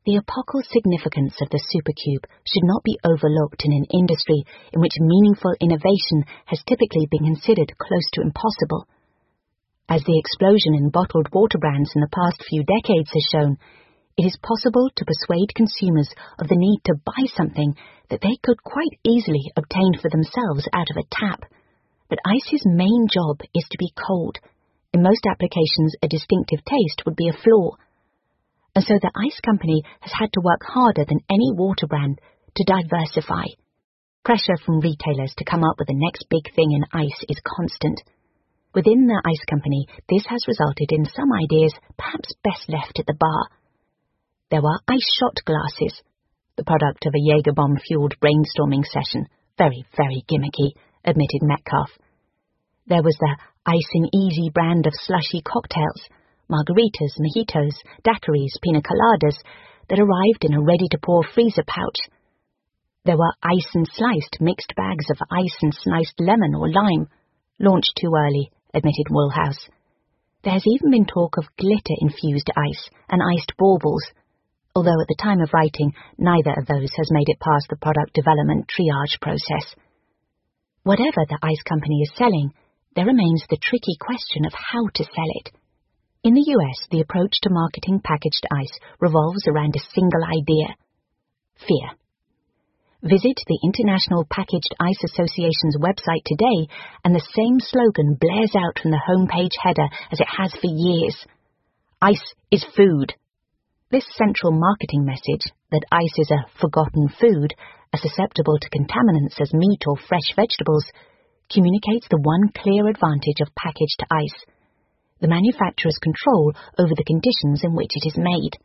The epochal significance of the supercube should not be overlooked in an industry in which meaningful innovation has typically been considered close to impossible. As the explosion in bottled water brands in the past few decades has shown, it is possible to persuade consumers of the need to buy something that they could quite easily obtain for themselves out of a tap. But ice's main job is to be cold. In most applications, a distinctive taste would be a flaw. And so the ice company has had to work harder than any water brand to diversify. Pressure from retailers to come up with the next big thing in ice is constant. Within the ice company, this has resulted in some ideas perhaps best left at the bar. There were ice shot glasses, the product of a Jaeger bomb-fueled brainstorming session. Very, very gimmicky, admitted Metcalf. There was the Ice and Easy brand of slushy cocktails, margaritas, mojitos, daiquiris, pina coladas, that arrived in a ready-to-pour freezer pouch. There were Ice and Sliced mixed bags of ice and sliced lemon or lime. Launched too early, admitted Woolhouse. There has even been talk of glitter-infused ice and iced baubles, although at the time of writing, neither of those has made it past the product development triage process. Whatever the ice company is selling, there remains the tricky question of how to sell it. In the US, the approach to marketing packaged ice revolves around a single idea: fear. Visit the International Packaged Ice Association's website today, and the same slogan blares out from the homepage header as it has for years. Ice is food. This central marketing message, that ice is a forgotten food, as susceptible to contaminants as meat or fresh vegetables, communicates the one clear advantage of packaged ice: the manufacturer's control over the conditions in which it is made.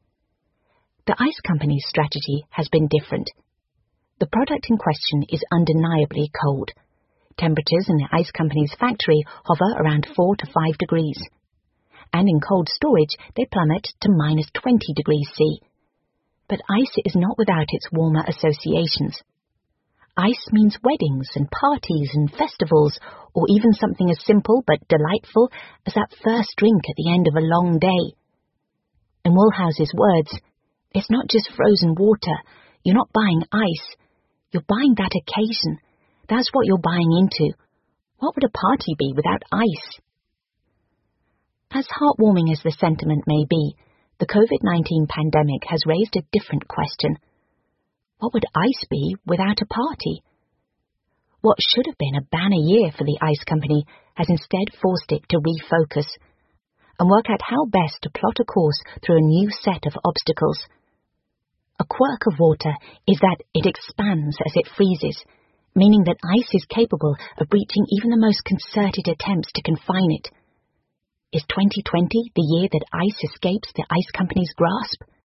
The ice company's strategy has been different. The product in question is undeniably cold. Temperatures in the ice company's factory hover around 4 to 5 degrees. And in cold storage, they plummet to minus 20 degrees C. But ice is not without its warmer associations. Ice means weddings and parties and festivals, or even something as simple but delightful as that first drink at the end of a long day. In Woolhouse's words, it's not just frozen water. You're not buying ice. You're buying that occasion. That's what you're buying into. What would a party be without ice? As heartwarming as the sentiment may be, the COVID-19 pandemic has raised a different question. What would ice be without a party? What should have been a banner year for the ice company has instead forced it to refocus and work out how best to plot a course through a new set of obstacles. A quirk of water is that it expands as it freezes, meaning that ice is capable of breaching even the most concerted attempts to confine it. Is 2020 the year that ice escapes the ice company's grasp?